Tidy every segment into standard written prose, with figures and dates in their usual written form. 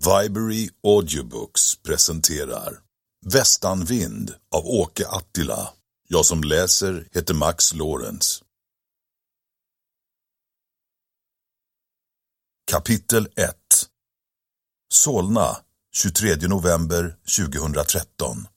Viberry Audiobooks presenterar Västanvind av Åke Attila. Jag som läser heter Max Lorenz. Kapitel 1. Solna, 23 november 2013.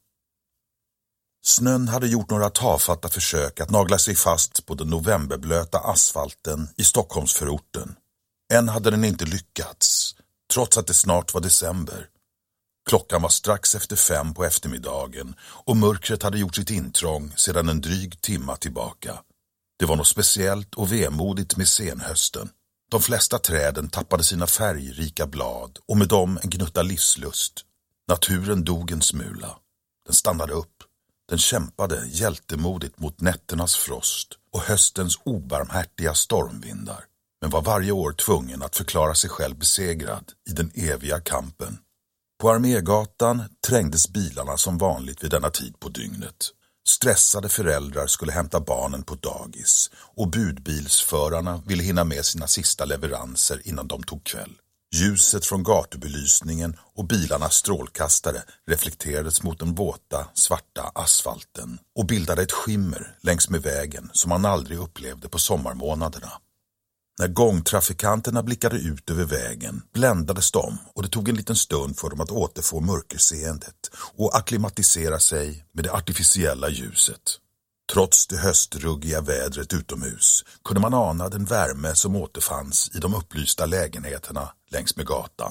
Snön hade gjort några tafatta försök att nagla sig fast på den novemberblöta asfalten i Stockholmsförorten. Än hade den inte lyckats, trots att det snart var december. Klockan var strax efter 5 på eftermiddagen och mörkret hade gjort sitt intrång sedan en dryg timma tillbaka. Det var något speciellt och vemodigt med senhösten. De flesta träden tappade sina färgrika blad och med dem en gnutta livslust. Naturen dog en smula. Den stannade upp. Den kämpade hjältemodigt mot nätternas frost och höstens obarmhärtiga stormvindar, men var varje år tvungen att förklara sig själv besegrad i den eviga kampen. På Armégatan trängdes bilarna som vanligt vid denna tid på dygnet. Stressade föräldrar skulle hämta barnen på dagis och budbilsförarna ville hinna med sina sista leveranser innan de tog kväll. Ljuset från gatubelysningen och bilarnas strålkastare reflekterades mot den våta, svarta asfalten och bildade ett skimmer längs med vägen som man aldrig upplevde på sommarmånaderna. När gångtrafikanterna blickade ut över vägen bländades de och det tog en liten stund för dem att återfå mörkerseendet och akklimatisera sig med det artificiella ljuset. Trots det höstruggiga vädret utomhus kunde man ana den värme som återfanns i de upplysta lägenheterna längs med gatan.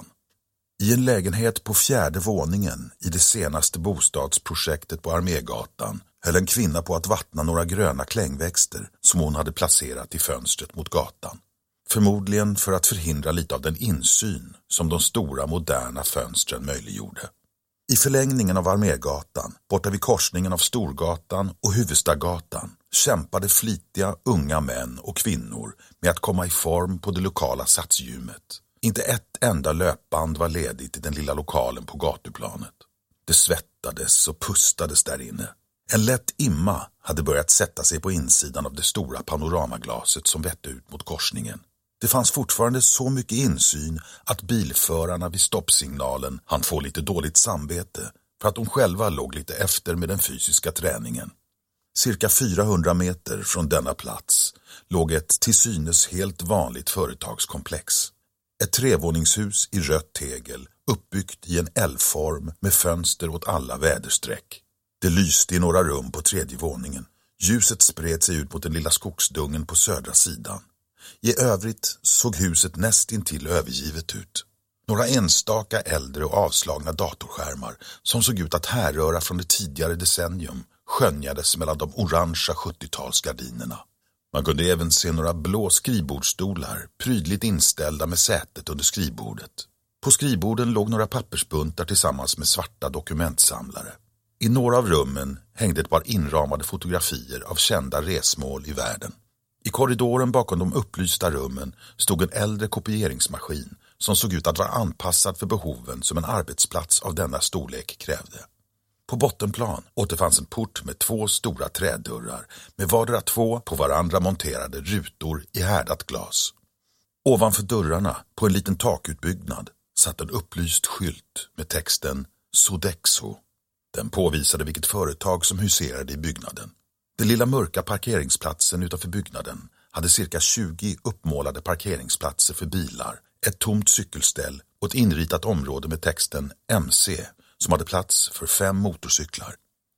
I en lägenhet på 4:e våningen i det senaste bostadsprojektet på Armégatan höll en kvinna på att vattna några gröna klängväxter som hon hade placerat i fönstret mot gatan. Förmodligen för att förhindra lite av den insyn som de stora moderna fönstren möjliggjorde. I förlängningen av Armégatan, borta vid korsningen av Storgatan och Huvudstagatan, kämpade flitiga unga män och kvinnor med att komma i form på det lokala satsgymmet. Inte ett enda löpband var ledigt i den lilla lokalen på gatuplanet. Det svettades och pustades där inne. En lätt imma hade börjat sätta sig på insidan av det stora panoramaglaset som vette ut mot korsningen. Det fanns fortfarande så mycket insyn att bilförarna vid stoppsignalen hann få lite dåligt samvete för att de själva låg lite efter med den fysiska träningen. Cirka 400 meter från denna plats låg ett till synes helt vanligt företagskomplex. Ett trevåningshus i rött tegel uppbyggt i en L-form med fönster åt alla väderstreck. Det lyste i några rum på 3:e våningen. Ljuset spred sig ut mot den lilla skogsdungen på södra sidan. I övrigt såg huset nästintill övergivet ut. Några enstaka äldre och avslagna datorskärmar som såg ut att härröra från det tidigare decennium skönjades mellan de orangea 70-talsgardinerna. Man kunde även se några blå skrivbordsstolar prydligt inställda med sätet under skrivbordet. På skrivborden låg några pappersbuntar tillsammans med svarta dokumentsamlare. I några av rummen hängde ett par inramade fotografier av kända resmål i världen. I korridoren bakom de upplysta rummen stod en äldre kopieringsmaskin som såg ut att vara anpassad för behoven som en arbetsplats av denna storlek krävde. På bottenplan återfanns en port med 2 stora trädörrar med vardera 2 på varandra monterade rutor i härdat glas. Ovanför dörrarna på en liten takutbyggnad satt en upplyst skylt med texten Sodexo. Den påvisade vilket företag som huserade i byggnaden. Den lilla mörka parkeringsplatsen utanför byggnaden hade cirka 20 uppmålade parkeringsplatser för bilar, ett tomt cykelställ och ett inritat område med texten MC som hade plats för 5 motorcyklar.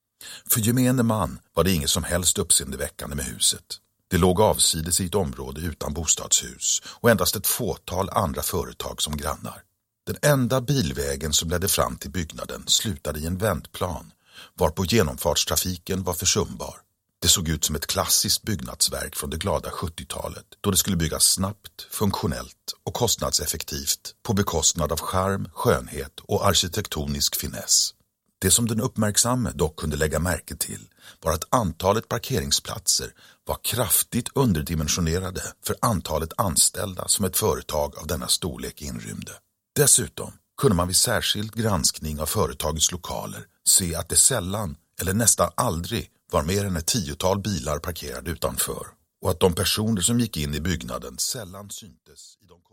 För gemene man var det inget som helst uppseendeväckande med huset. Det låg avsides i ett område utan bostadshus och endast ett fåtal andra företag som grannar. Den enda bilvägen som ledde fram till byggnaden slutade i en vändplan varpå genomfartstrafiken var försumbar. Det såg ut som ett klassiskt byggnadsverk från det glada 70-talet då det skulle byggas snabbt, funktionellt och kostnadseffektivt på bekostnad av charm, skönhet och arkitektonisk finess. Det som den uppmärksamme dock kunde lägga märke till var att antalet parkeringsplatser var kraftigt underdimensionerade för antalet anställda som ett företag av denna storlek inrymde. Dessutom kunde man vid särskild granskning av företagets lokaler se att det sällan eller nästan aldrig var mer än ett 10-tal bilar parkerade utanför och att de personer som gick in i byggnaden sällan syntes i de